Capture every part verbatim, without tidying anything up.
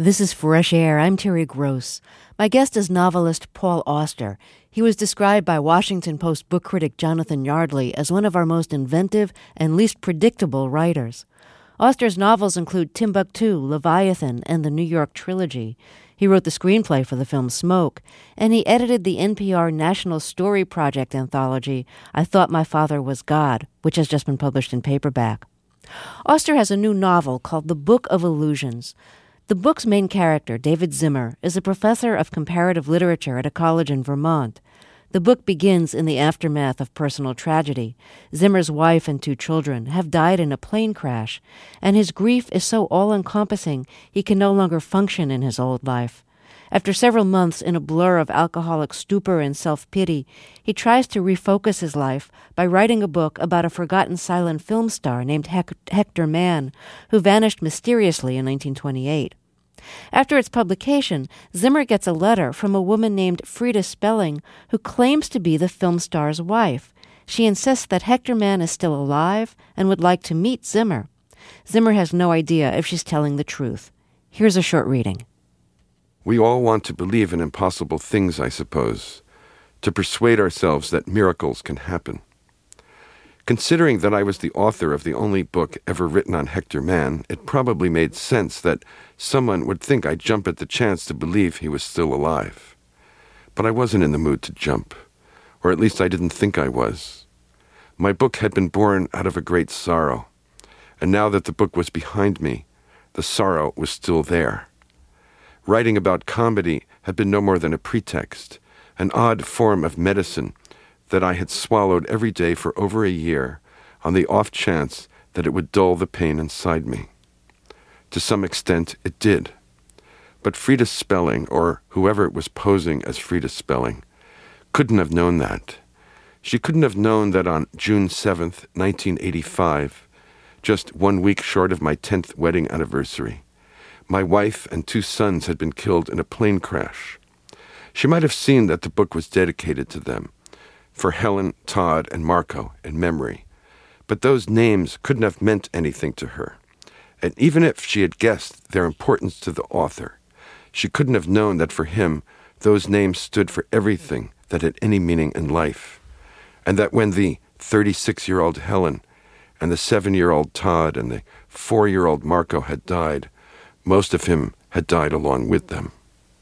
This is Fresh Air. I'm Terry Gross. My guest is novelist Paul Auster. He was described by Washington Post book critic Jonathan Yardley as one of our most inventive and least predictable writers. Auster's novels include Timbuktu, Leviathan, and the New York Trilogy. He wrote the screenplay for the film Smoke, and he edited the N P R National Story Project anthology, I Thought My Father Was God, which has just been published in paperback. Auster has a new novel called The Book of Illusions. The book's main character, David Zimmer, is a professor of comparative literature at a college in Vermont. The book begins in the aftermath of personal tragedy. Zimmer's wife and two children have died in a plane crash, and his grief is so all-encompassing he can no longer function in his old life. After several months in a blur of alcoholic stupor and self-pity, he tries to refocus his life by writing a book about a forgotten silent film star named Hec- Hector Mann, who vanished mysteriously in nineteen twenty-eight. After its publication, Zimmer gets a letter from a woman named Frida Spelling, who claims to be the film star's wife. She insists that Hector Mann is still alive and would like to meet Zimmer. Zimmer has no idea if she's telling the truth. Here's a short reading. We all want to believe in impossible things, I suppose, to persuade ourselves that miracles can happen. Considering that I was the author of the only book ever written on Hector Mann, it probably made sense that someone would think I'd jump at the chance to believe he was still alive. But I wasn't in the mood to jump, or at least I didn't think I was. My book had been born out of a great sorrow, and now that the book was behind me, the sorrow was still there. Writing about comedy had been no more than a pretext, an odd form of medicine that I had swallowed every day for over a year on the off chance that it would dull the pain inside me. To some extent, it did. But Frida Spelling, or whoever was posing as Frida Spelling, couldn't have known that. She couldn't have known that on June seventh, nineteen eighty-five, just one week short of my tenth wedding anniversary, my wife and two sons had been killed in a plane crash. She might have seen that the book was dedicated to them, for Helen, Todd, and Marco in memory. But those names couldn't have meant anything to her. And even if she had guessed their importance to the author, she couldn't have known that for him, those names stood for everything that had any meaning in life. And that when the thirty-six-year-old Helen and the seven-year-old Todd and the four-year-old Marco had died, most of him had died along with them.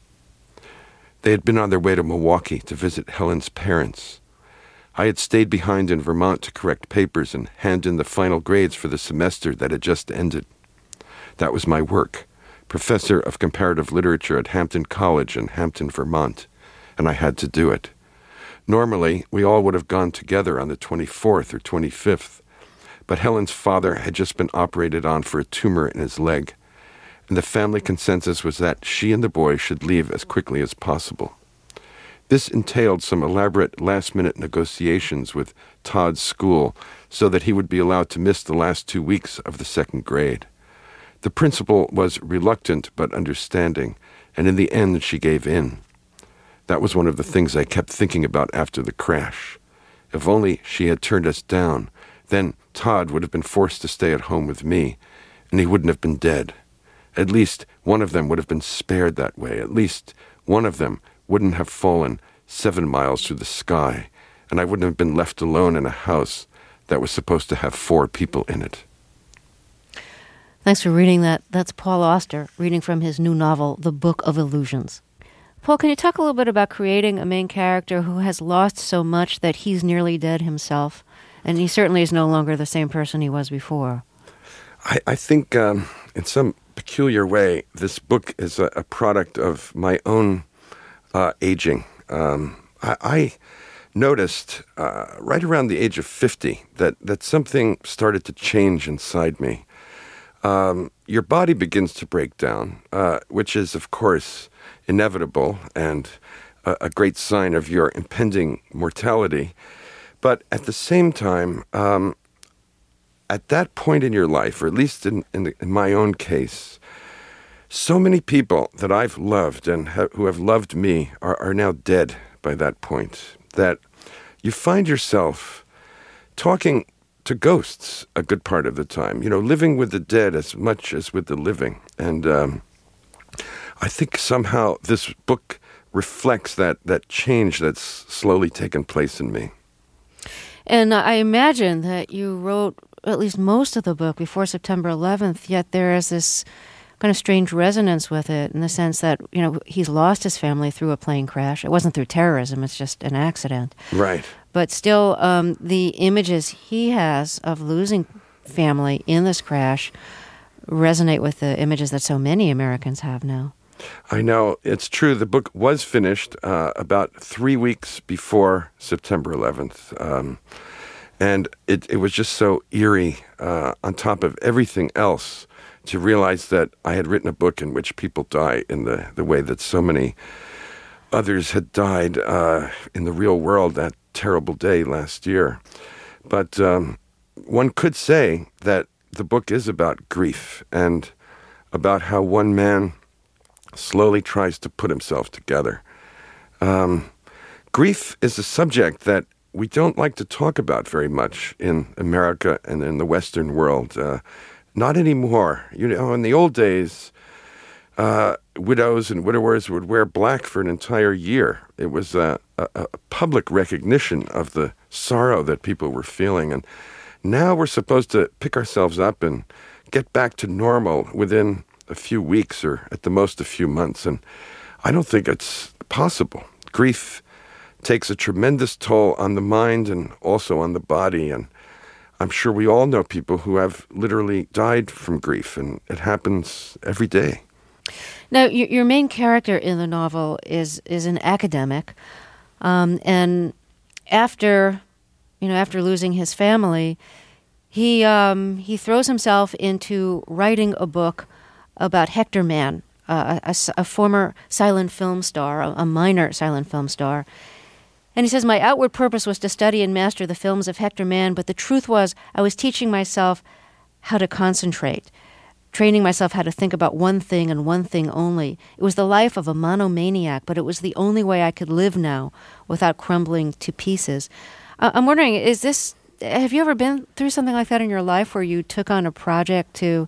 They had been on their way to Milwaukee to visit Helen's parents. I had stayed behind in Vermont to correct papers and hand in the final grades for the semester that had just ended. That was my work, professor of comparative literature at Hampton College in Hampton, Vermont, and I had to do it. Normally, we all would have gone together on the twenty-fourth or twenty-fifth, but Helen's father had just been operated on for a tumor in his leg, and the family consensus was that she and the boy should leave as quickly as possible. This entailed some elaborate last-minute negotiations with Todd's school so that he would be allowed to miss the last two weeks of the second grade. The principal was reluctant but understanding, and in the end she gave in. That was one of the things I kept thinking about after the crash. If only she had turned us down, then Todd would have been forced to stay at home with me, and he wouldn't have been dead. At least one of them would have been spared that way. At least one of them wouldn't have fallen seven miles through the sky, and I wouldn't have been left alone in a house that was supposed to have four people in it. Thanks for reading that. That's Paul Auster, reading from his new novel, The Book of Illusions. Paul, can you talk a little bit about creating a main character who has lost so much that he's nearly dead himself, and he certainly is no longer the same person he was before? I, I think um, in some peculiar way, this book is a, a product of my own Uh, aging. Um, I, I noticed uh, right around the age of fifty that, that something started to change inside me. Um, your body begins to break down, uh, which is, of course, inevitable and a, a great sign of your impending mortality. But at the same time, um, at that point in your life, or at least in, in, the, in my own case, so many people that I've loved and ha- who have loved me are, are now dead by that point, that you find yourself talking to ghosts a good part of the time, you know, living with the dead as much as with the living. And um, I think somehow this book reflects that, that change that's slowly taken place in me. And I imagine that you wrote at least most of the book before September eleventh, yet there is this kind of strange resonance with it in the sense that, you know, he's lost his family through a plane crash. It wasn't through terrorism, it's just an accident. Right. But still, um, the images he has of losing family in this crash resonate with the images that so many Americans have now. I know. It's true. The book was finished uh, about three weeks before September eleventh. Um, and it, it was just so eerie uh, on top of everything else to realize that I had written a book in which people die in the, the way that so many others had died uh, in the real world that terrible day last year. But um, one could say that the book is about grief and about how one man slowly tries to put himself together. Um, grief is a subject that we don't like to talk about very much in America and in the Western world. Uh, not anymore. You know, in the old days, uh, widows and widowers would wear black for an entire year. It was a, a, a public recognition of the sorrow that people were feeling. And now we're supposed to pick ourselves up and get back to normal within a few weeks or at the most a few months. And I don't think it's possible. Grief takes a tremendous toll on the mind and also on the body. And I'm sure we all know people who have literally died from grief, and it happens every day. Now, your main character in the novel is is an academic, um, and after, you know, after losing his family, he um, he throws himself into writing a book about Hector Mann, uh, a, a former silent film star, a, a minor silent film star. And he says, my outward purpose was to study and master the films of Hector Mann, but the truth was I was teaching myself how to concentrate, training myself how to think about one thing and one thing only. It was the life of a monomaniac, but it was the only way I could live now without crumbling to pieces. Uh, I'm wondering, is this, have you ever been through something like that in your life where you took on a project to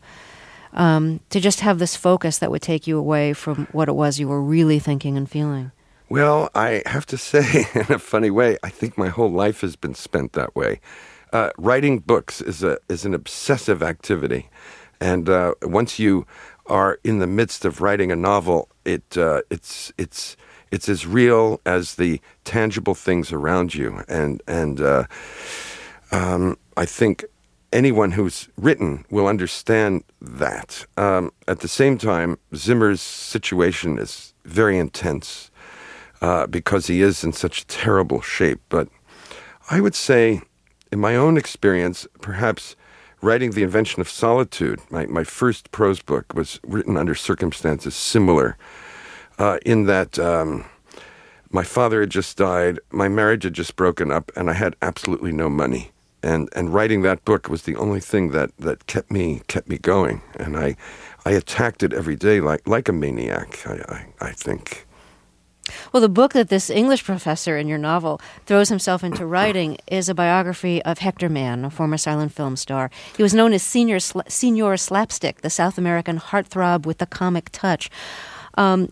Um, to just have this focus that would take you away from what it was you were really thinking and feeling? Well, I have to say, in a funny way, I think my whole life has been spent that way. Uh, writing books is a is an obsessive activity, and uh, once you are in the midst of writing a novel, it uh, it's it's it's as real as the tangible things around you, and and uh, um, I think anyone who's written will understand that. Um, at the same time, Zimmer's situation is very intense uh, because he is in such terrible shape. But I would say, in my own experience, perhaps writing The Invention of Solitude, my, my first prose book, was written under circumstances similar uh, in that um, my father had just died, my marriage had just broken up, and I had absolutely no money. And and writing that book was the only thing that, that kept me kept me going, and I I attacked it every day like like a maniac. I, I, I think. Well, the book that this English professor in your novel throws himself into writing is a biography of Hector Mann, a former silent film star. He was known as Senior Sla- Senor Slapstick, the South American heartthrob with the comic touch. Um,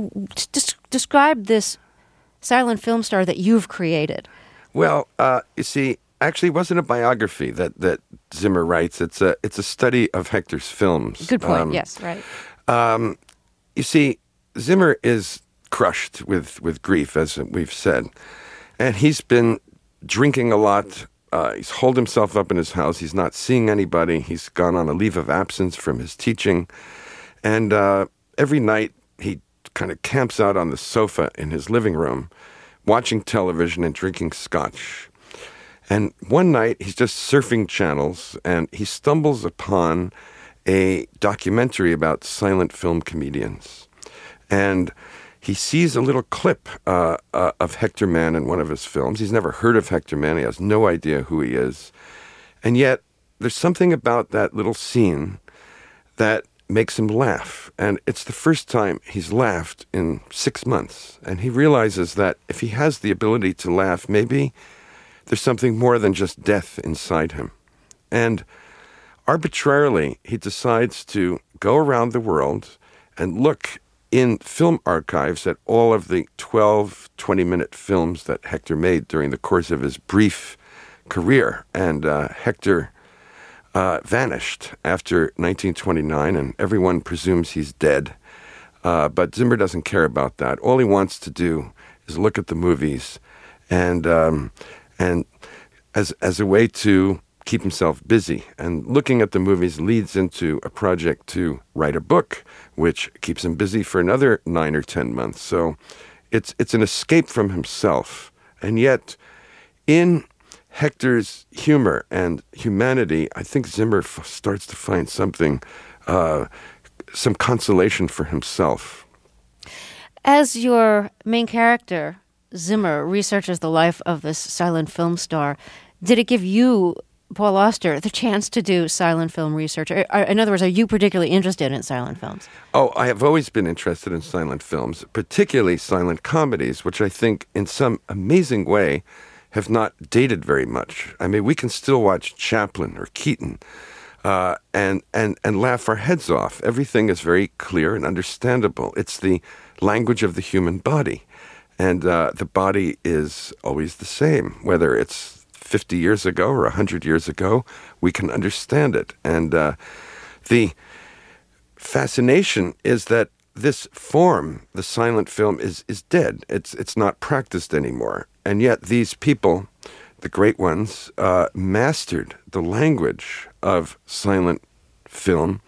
des- describe this silent film star that you've created. Well, uh, you see. Actually, it wasn't a biography that, that Zimmer writes. It's a it's a study of Hector's films. Good point. Um, yes, right. Um, you see, Zimmer is crushed with, with grief, as we've said, and he's been drinking a lot. Uh, he's holed himself up in his house. He's not seeing anybody. He's gone on a leave of absence from his teaching, and uh, every night he kind of camps out on the sofa in his living room, watching television and drinking scotch. And one night, he's just surfing channels, and he stumbles upon a documentary about silent film comedians. And he sees a little clip uh, uh, of Hector Mann in one of his films. He's never heard of Hector Mann. He has no idea who he is. And yet, there's something about that little scene that makes him laugh. And it's the first time he's laughed in six months. And he realizes that if he has the ability to laugh, maybe there's something more than just death inside him. And arbitrarily, he decides to go around the world and look in film archives at all of the twelve twenty-minute films that Hector made during the course of his brief career. And uh, Hector uh, vanished after nineteen twenty-nine, and everyone presumes he's dead. Uh, but Zimmer doesn't care about that. All he wants to do is look at the movies, and um, and as as a way to keep himself busy. And looking at the movies leads into a project to write a book, which keeps him busy for another nine or ten months. So it's it's an escape from himself. And yet, in Hector's humor and humanity, I think Zimmer f- starts to find something, uh, some consolation for himself. As your main character, Zimmer, researches the life of this silent film star, did it give you, Paul Auster, the chance to do silent film research? Or, or, in other words, are you particularly interested in silent films? Oh, I have always been interested in silent films, particularly silent comedies, which I think in some amazing way have not dated very much. I mean, we can still watch Chaplin or Keaton uh, and, and, and laugh our heads off. Everything is very clear and understandable. It's the language of the human body. And uh, the body is always the same, whether it's fifty years ago or one hundred years ago, we can understand it. And uh, the fascination is that this form, the silent film, is is dead. It's it's not practiced anymore. And yet these people, the great ones, uh, mastered the language of silent film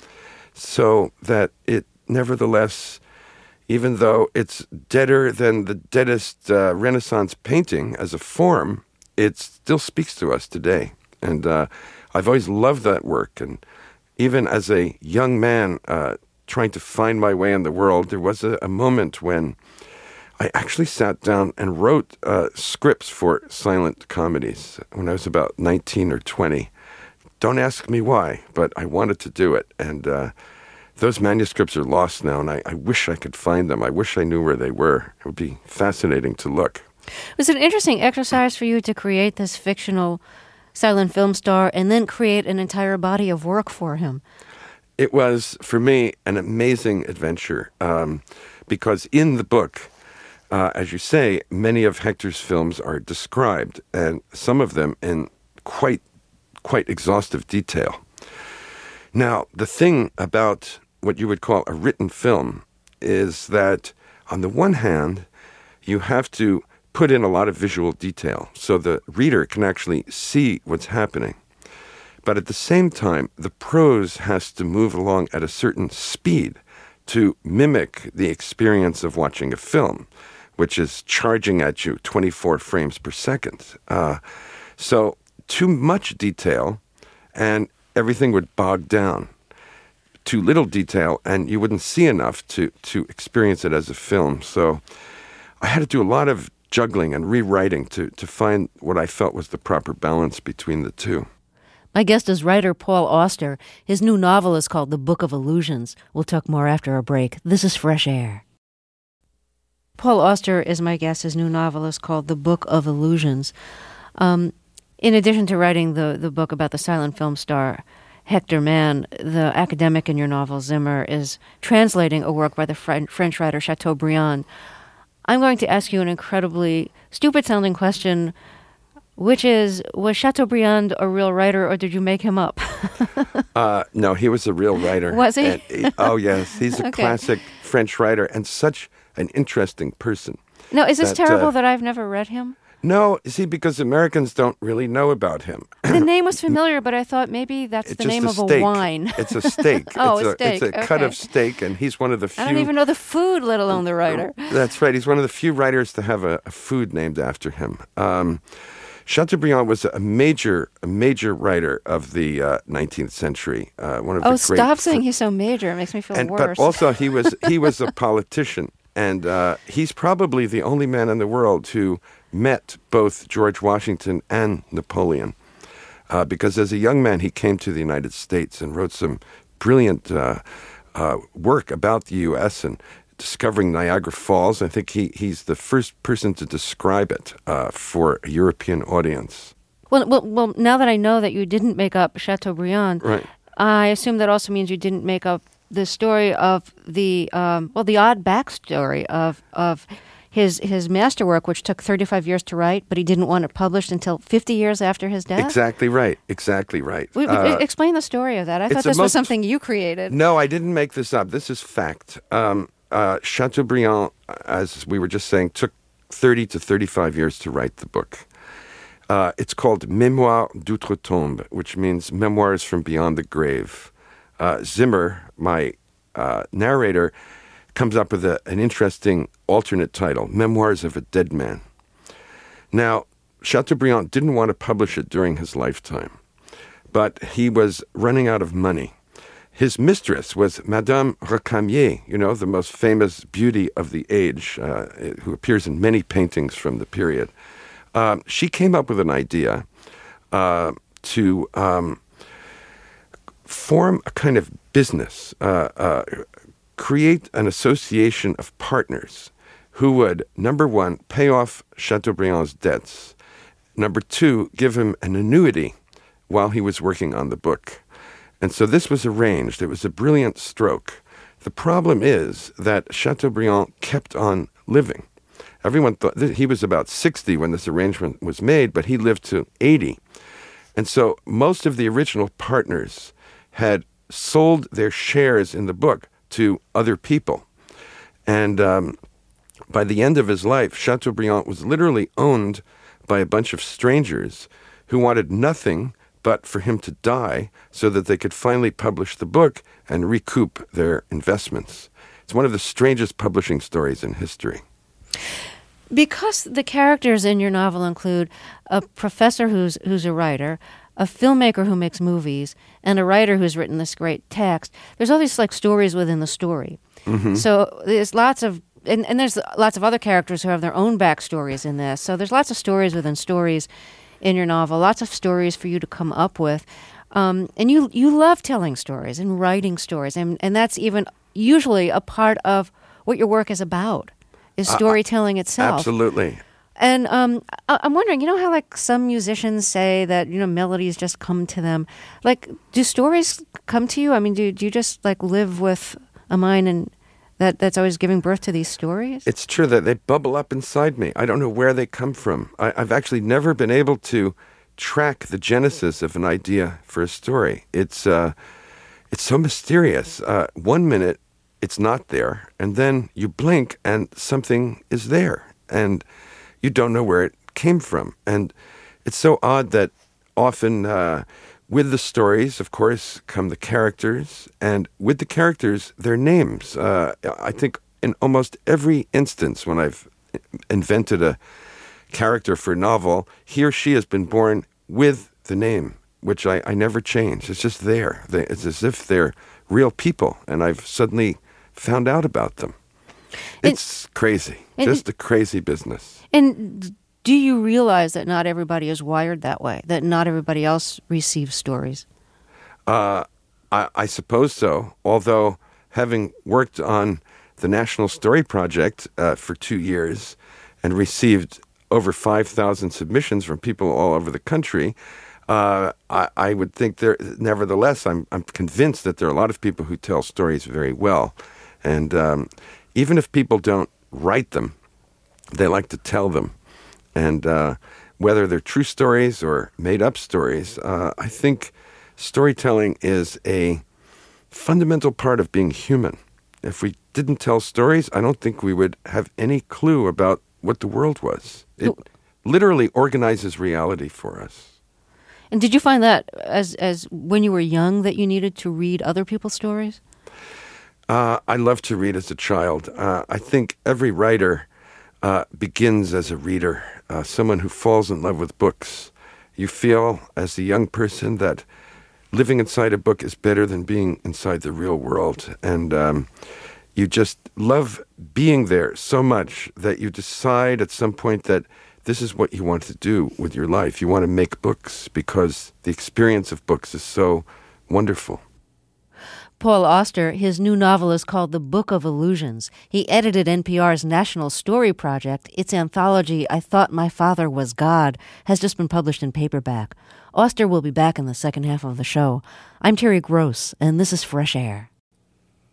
so that it nevertheless, even though it's deader than the deadest uh, Renaissance painting as a form, it still speaks to us today. And uh, I've always loved that work. And even as a young man uh, trying to find my way in the world, there was a, a moment when I actually sat down and wrote uh, scripts for silent comedies when I was about nineteen or twenty. Don't ask me why, but I wanted to do it. And uh, those manuscripts are lost now, and I, I wish I could find them. I wish I knew where they were. It would be fascinating to look. It was an interesting exercise for you to create this fictional silent film star and then create an entire body of work for him. It was, for me, an amazing adventure um, because in the book, uh, as you say, many of Hector's films are described, and some of them in quite, quite exhaustive detail. Now, the thing about what you would call a written film is that, on the one hand, you have to put in a lot of visual detail so the reader can actually see what's happening. But at the same time, the prose has to move along at a certain speed to mimic the experience of watching a film, which is charging at you twenty-four frames per second. Uh, so too much detail and everything would bog down. Too little detail and you wouldn't see enough to, to experience it as a film. So I had to do a lot of juggling and rewriting to, to find what I felt was the proper balance between the two. My guest is writer Paul Auster. His new novel is called The Book of Illusions. We'll talk more after a break. This is Fresh Air. Paul Auster is my guest. His new novel is called The Book of Illusions. Um, in addition to writing the, the book about the silent film star Hector Mann, the academic in your novel, Zimmer, is translating a work by the French, French writer Chateaubriand. I'm going to ask you an incredibly stupid-sounding question, which is, was Chateaubriand a real writer, or did you make him up? uh, no, he was a real writer. Was he? And he oh, yes. He's a okay. classic French writer and such an interesting person. No, is this that, terrible uh, that I've never read him? No, see, because Americans don't really know about him. The name was familiar, but I thought maybe that's it's the name a of steak. a wine. It's a steak. oh, it's a, a steak. It's a okay. cut of steak, and he's one of the few... I don't even know the food, let alone the writer. That's right. He's one of the few writers to have a, a food named after him. Um, Chateaubriand was a major, a major writer of the uh, nineteenth century. Uh, one of oh, the great stop saying he's so major. It makes me feel and, worse. But also, he was he was a politician, and uh, he's probably the only man in the world who met both George Washington and Napoleon. Uh, because as a young man, he came to the United States and wrote some brilliant uh, uh, work about the U S and discovering Niagara Falls. I think he, he's the first person to describe it uh, for a European audience. Well, well, well, now that I know that you didn't make up Chateaubriand, right. I assume that also means you didn't make up the story of the um, well, the odd backstory of of his his masterwork, which took thirty-five years to write, but he didn't want it published until fifty years after his death. Exactly right. Exactly right. We, uh, explain the story of that. I thought this most, was something you created. No, I didn't make this up. This is fact. Um, uh, Chateaubriand, as we were just saying, took thirty to thirty-five years to write the book. Uh, it's called Mémoires d'Outre-Tombe, which means Memoirs from Beyond the Grave. Uh, Zimmer, my uh, narrator, comes up with a, an interesting alternate title, Memoirs of a Dead Man. Now, Chateaubriand didn't want to publish it during his lifetime, but he was running out of money. His mistress was Madame Recamier, you know, the most famous beauty of the age, uh, who appears in many paintings from the period. Um, she came up with an idea uh, to um, form a kind of business, uh, uh, create an association of partners who would, number one, pay off Chateaubriand's debts, number two, give him an annuity while he was working on the book. And so this was arranged. It was a brilliant stroke. The problem is that Chateaubriand kept on living. Everyone thought he was about sixty when this arrangement was made, but he lived to eighty. And so most of the original partners had sold their shares in the book to other people. And um, by the end of his life, Chateaubriand was literally owned by a bunch of strangers who wanted nothing but for him to die so that they could finally publish the book and recoup their investments. It's one of the strangest publishing stories in history. Because the characters in your novel include a professor who's who's a writer, a filmmaker who makes movies, and a writer who's written this great text, there's all these like stories within the story. Mm-hmm. So there's lots of, and, and there's lots of other characters who have their own backstories in this. So there's lots of stories within stories in your novel, lots of stories for you to come up with. Um, and you you love telling stories and writing stories, and, and that's even usually a part of what your work is about. Is storytelling uh, itself. Absolutely. And um, I- I'm wondering, you know how like some musicians say that, you know, melodies just come to them. Like, do stories come to you? I mean, do, do you just like live with a mind and that, that's always giving birth to these stories? It's true that they bubble up inside me. I don't know where they come from. I, I've actually never been able to track the genesis of an idea for a story. It's uh, it's so mysterious. Uh, one minute, it's not there, and then you blink and something is there, and you don't know where it came from. And it's so odd that often uh, with the stories, of course, come the characters, and with the characters, their names. Uh, I think in almost every instance when I've invented a character for a novel, he or she has been born with the name, which I, I never change. It's just there. They, it's as if they're real people, and I've suddenly found out about them. It's and, crazy. And, just a crazy business. And do you realize that not everybody is wired that way, that not everybody else receives stories? Uh, I, I suppose so, although having worked on the National Story Project uh, for two years and received over five thousand submissions from people all over the country, uh, I, I would think there, nevertheless, I'm, I'm convinced that there are a lot of people who tell stories very well. And um, even if people don't write them, they like to tell them. And uh, whether they're true stories or made-up stories, uh, I think storytelling is a fundamental part of being human. If we didn't tell stories, I don't think we would have any clue about what the world was. It literally organizes reality for us. And did you find that as as when you were young that you needed to read other people's stories? Uh, I loved to read as a child. Uh, I think every writer uh, begins as a reader, uh, someone who falls in love with books. You feel as a young person that living inside a book is better than being inside the real world. And um, you just love being there so much that you decide at some point that this is what you want to do with your life. You want to make books because the experience of books is so wonderful. Paul Auster, his new novel is called The Book of Illusions. He edited N P R's National Story Project. Its anthology, I Thought My Father Was God, has just been published in paperback. Auster will be back in the second half of the show. I'm Terry Gross, and this is Fresh Air.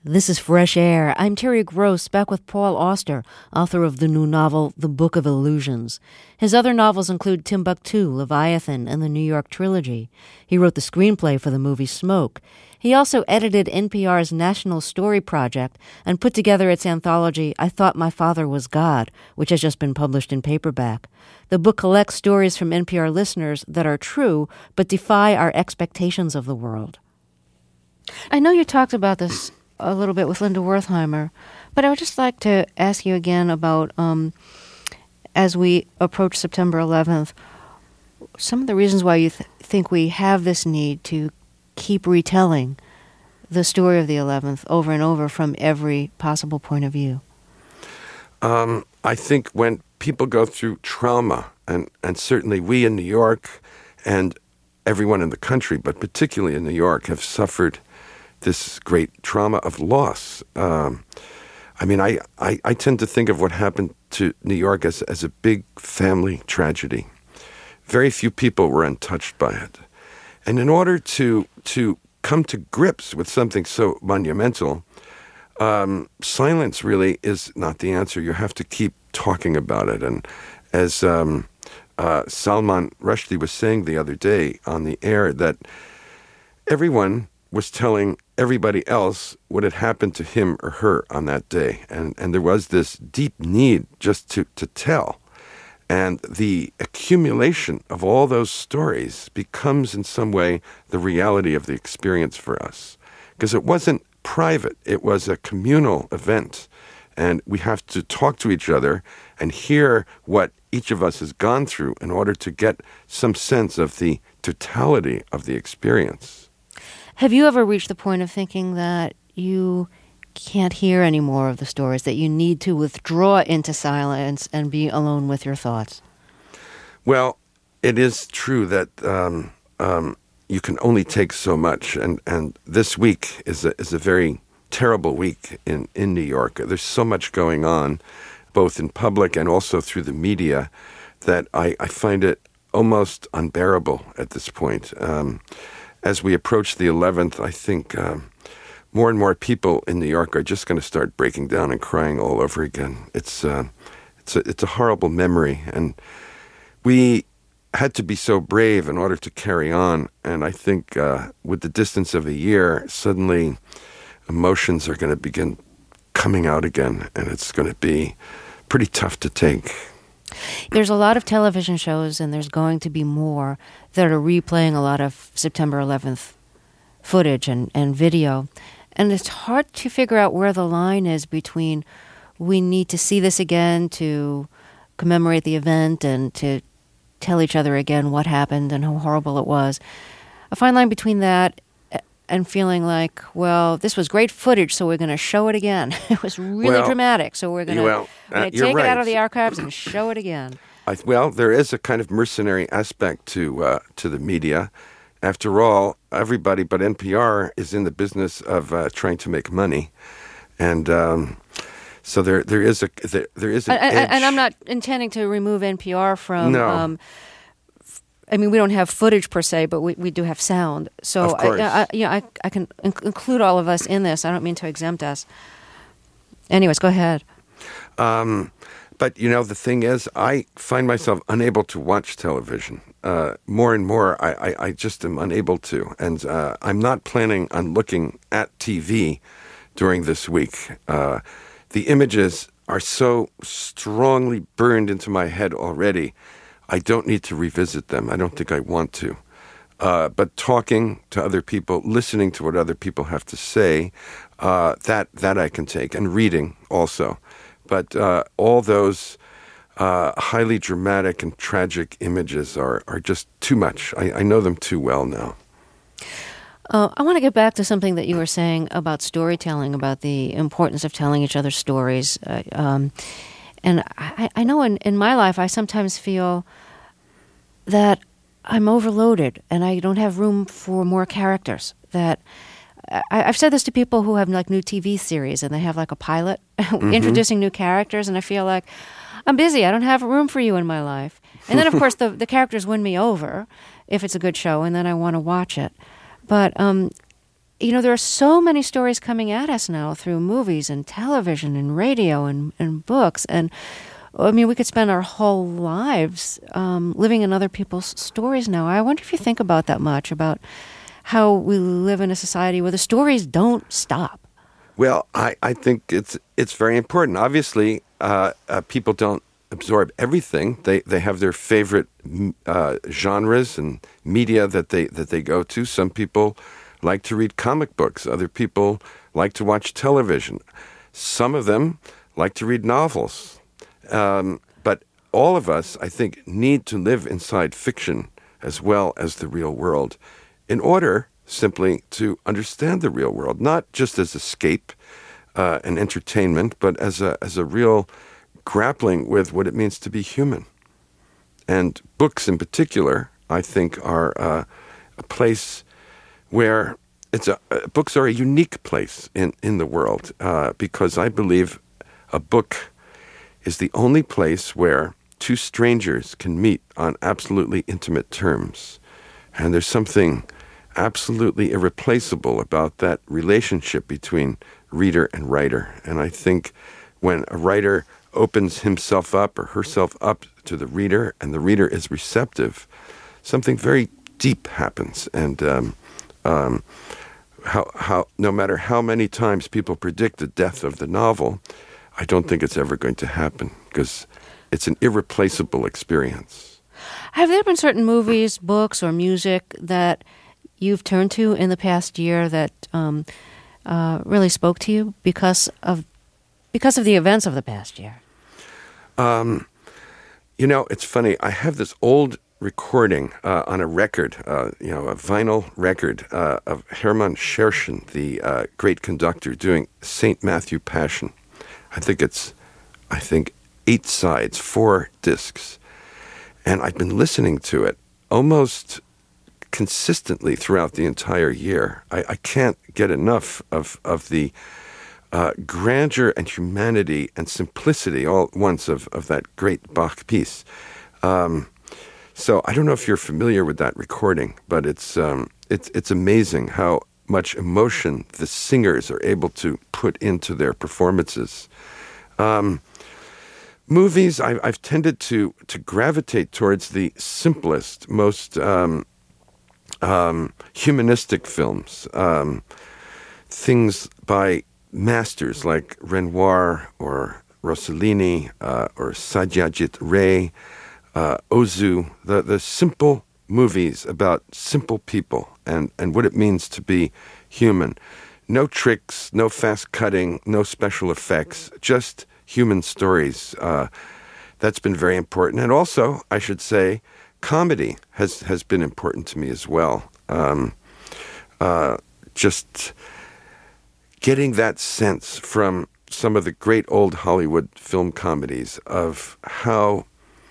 This is Fresh Air. I'm Terry Gross, back with Paul Auster, author of the new novel, The Book of Illusions. His other novels include Timbuktu, Leviathan, and the New York Trilogy. He wrote the screenplay for the movie Smoke. He also edited N P R's National Story Project and put together its anthology, I Thought My Father Was God, which has just been published in paperback. The book collects stories from N P R listeners that are true, but defy our expectations of the world. I know you talked about this a little bit with Linda Wertheimer, but I would just like to ask you again about, um, as we approach September eleventh, some of the reasons why you th- think we have this need to keep retelling the story of the eleventh over and over from every possible point of view. Um, I think when people go through trauma, and, and certainly we in New York and everyone in the country, but particularly in New York, have suffered this great trauma of loss. Um, I mean, I, I, I tend to think of what happened to New York as, as a big family tragedy. Very few people were untouched by it. And in order to to come to grips with something so monumental, um, silence really is not the answer. You have to keep talking about it. And as um, uh, Salman Rushdie was saying the other day on the air, that everyone was telling everybody else what had happened to him or her on that day. And and there was this deep need just to, to tell. And the accumulation of all those stories becomes in some way the reality of the experience for us. Because it wasn't private, it was a communal event. And we have to talk to each other and hear what each of us has gone through in order to get some sense of the totality of the experience. Have you ever reached the point of thinking that you can't hear any more of the stories, that you need to withdraw into silence and be alone with your thoughts? Well, it is true that um, um, you can only take so much, and, and this week is a, is a very terrible week in, in New York. There's so much going on, both in public and also through the media, that I, I find it almost unbearable at this point. Um, as we approach the eleventh, I think um, more and more people in New York are just going to start breaking down and crying all over again. It's uh, it's a, it's a horrible memory, and we had to be so brave in order to carry on. And I think uh, with the distance of a year, suddenly emotions are going to begin coming out again, and it's going to be pretty tough to take. There's a lot of television shows, and there's going to be more, that are replaying a lot of September eleventh footage and, and video. And it's hard to figure out where the line is between we need to see this again to commemorate the event and to tell each other again what happened and how horrible it was. A fine line between that and feeling like, well, this was great footage, so we're going to show it again. It was really well, dramatic, so we're going to well, uh, take right. it out of the archives and show it again. I, well, there is a kind of mercenary aspect to uh, to the media. After all, everybody but N P R is in the business of uh, trying to make money, and um, so there there is a there, there is an and, edge. And I'm not intending to remove N P R from. No. Um, I mean, we don't have footage per se, but we, we do have sound. So Of course. I, I, you know, I I can inc- include all of us in this. I don't mean to exempt us. Anyways, go ahead. Um, but you know, the thing is, I find myself unable to watch television. Uh, more and more, I, I, I just am unable to, and uh, I'm not planning on looking at T V during this week. Uh, the images are so strongly burned into my head already. I don't need to revisit them. I don't think I want to. Uh, but talking to other people, listening to what other people have to say, uh, that that I can take, and reading also. But uh, all those uh, highly dramatic and tragic images are, are just too much. I, I know them too well now. Uh, I want to get back to something that you were saying about storytelling, about the importance of telling each other stories. Uh, um, and I, I know in, in my life, I sometimes feel that I'm overloaded and I don't have room for more characters. That I, I've said this to people who have like new T V series and they have like a pilot mm-hmm. introducing new characters, and I feel like I'm busy. I don't have room for you in my life. And then, of course, the, the characters win me over if it's a good show, and then I want to watch it. But um, you know, there are so many stories coming at us now through movies and television and radio and, and books. And, I mean, we could spend our whole lives um, living in other people's stories now. I wonder if you think about that much, about how we live in a society where the stories don't stop. Well, I, I think it's it's very important. Obviously, uh, uh, people don't absorb everything. They they have their favorite uh, genres and media that they that they go to. Some people like to read comic books. Other people like to watch television. Some of them like to read novels. Um, but all of us, I think, need to live inside fiction as well as the real world in order simply to understand the real world, not just as escape uh, and entertainment, but as a as a real grappling with what it means to be human. And books in particular, I think, are uh, a place where it's a, uh, books are a unique place in, in the world uh, because I believe a book is the only place where two strangers can meet on absolutely intimate terms. And there's something absolutely irreplaceable about that relationship between reader and writer. And I think when a writer opens himself up or herself up to the reader and the reader is receptive, something very deep happens. And um, um, how, how, no matter how many times people predict the death of the novel, I don't think it's ever going to happen because it's an irreplaceable experience. Have there been certain movies, books, or music that you've turned to in the past year that um, uh, really spoke to you because of because of the events of the past year? Um, you know, it's funny. I have this old recording uh, on a record, uh, you know, a vinyl record uh, of Hermann Scherchen, the uh, great conductor, doing Saint Matthew Passion. I think it's, I think, eight sides, four discs. And I've been listening to it almost consistently throughout the entire year. I, I can't get enough of, of the uh, grandeur and humanity and simplicity all at once of, of that great Bach piece. Um, so I don't know if you're familiar with that recording, but it's um, it's it's amazing how much emotion the singers are able to put into their performances. Um, movies, I, I've tended to to gravitate towards the simplest, most um, um, humanistic films, um, things by masters like Renoir or Rossellini uh, or Satyajit Ray, uh, Ozu, the, the simple movies about simple people and, and what it means to be human. No tricks, no fast cutting, no special effects, just human stories. Uh, that's been very important. And also, I should say, comedy has, has been important to me as well. Um, uh, just getting that sense from some of the great old Hollywood film comedies of how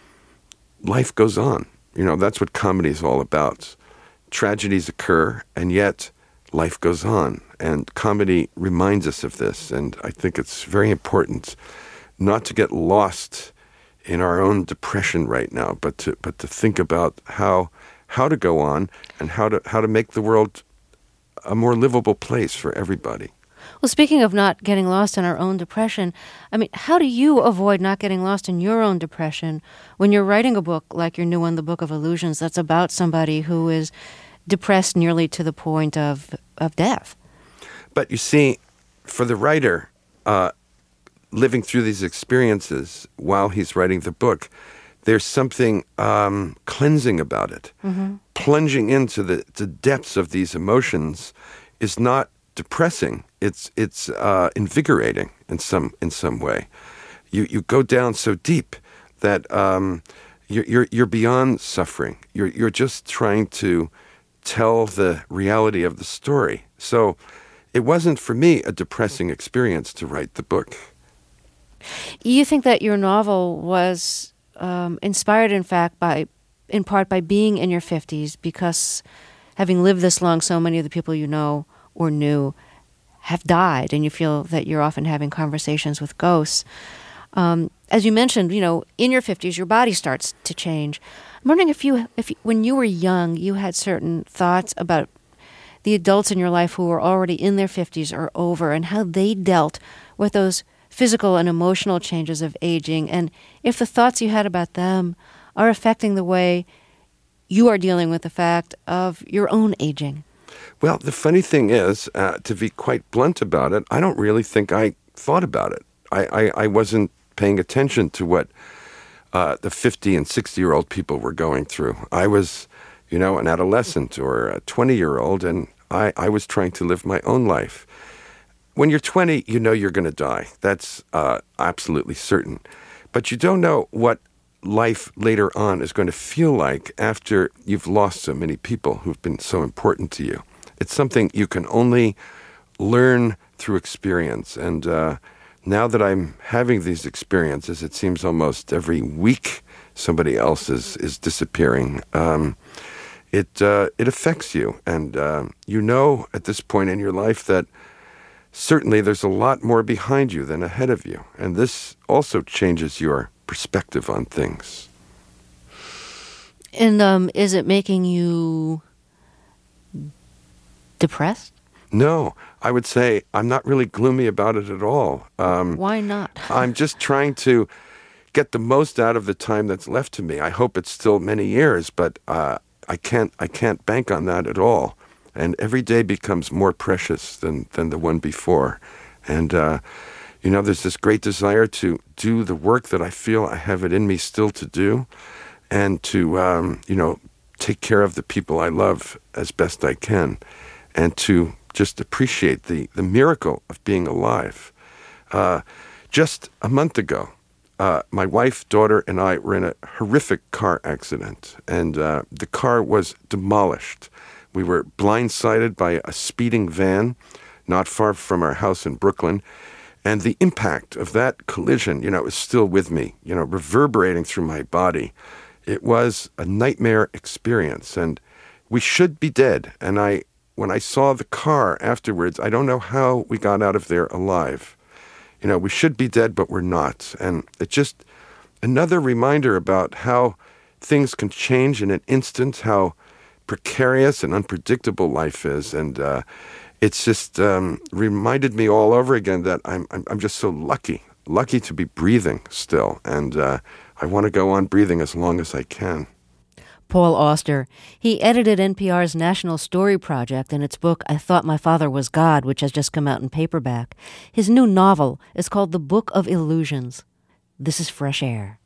life goes on. You know, that's what comedy is all about. Tragedies occur, and yet life goes on. And comedy reminds us of this. And I think it's very important not to get lost in our own depression right now, but to but to think about how how to go on and how to how to make the world a more livable place for everybody. Well, speaking of not getting lost in our own depression, I mean, how do you avoid not getting lost in your own depression when you're writing a book like your new one, The Book of Illusions, that's about somebody who is depressed nearly to the point of of death? But you see, for the writer, uh, living through these experiences while he's writing the book, there's something um, cleansing about it. Mm-hmm. Plunging into the, the depths of these emotions is not depressing. It's it's uh, invigorating in some in some way. You you go down so deep that um, you're, you're you're beyond suffering. You're you're just trying to tell the reality of the story. So it wasn't for me a depressing experience to write the book. You think that your novel was um, inspired, in fact, by in part by being in your fifties, because having lived this long, so many of the people you know or knew have died, and you feel that you're often having conversations with ghosts. Um, as you mentioned, you know, in your fifties, your body starts to change. I'm wondering if you, if when you were young, you had certain thoughts about the adults in your life who were already in their fifties or over, and how they dealt with those physical and emotional changes of aging, and if the thoughts you had about them are affecting the way you are dealing with the fact of your own aging. Well, the funny thing is, uh, to be quite blunt about it, I don't really think I thought about it. I, I, I wasn't paying attention to what uh, the fifty and sixty-year-old people were going through. I was, you know, an adolescent or a twenty-year-old, and I, I was trying to live my own life. When you're twenty, you know you're going to die. That's uh, absolutely certain. But you don't know what life later on is going to feel like after you've lost so many people who've been so important to you. It's something you can only learn through experience. And uh, now that I'm having these experiences, it seems almost every week somebody else is, is disappearing. Um, it, uh, it affects you. And uh, you know at this point in your life that certainly there's a lot more behind you than ahead of you. And this also changes your perspective on things. And um, is it making you depressed? No, I would say I'm not really gloomy about it at all. Um, Why not? I'm just trying to get the most out of the time that's left to me. I hope it's still many years, but uh, I can't I can't bank on that at all. And every day becomes more precious than, than the one before. And, uh, you know, there's this great desire to do the work that I feel I have it in me still to do, and to, um, you know, take care of the people I love as best I can, and to just appreciate the, the miracle of being alive. Uh, just a month ago, uh, my wife, daughter, and I were in a horrific car accident, and uh, the car was demolished. We were blindsided by a speeding van not far from our house in Brooklyn, and the impact of that collision, you know, is still with me, you know, reverberating through my body. It was a nightmare experience, and we should be dead. And I, when I saw the car afterwards, I don't know how we got out of there alive. You know, we should be dead, but we're not. And it's just another reminder about how things can change in an instant, how precarious and unpredictable life is. And uh, it's just um, reminded me all over again that I'm, I'm I'm just so lucky, lucky to be breathing still. And uh, I want to go on breathing as long as I can. Paul Auster. He edited N P R's National Story Project in its book, I Thought My Father Was God, which has just come out in paperback. His new novel is called The Book of Illusions. This is Fresh Air.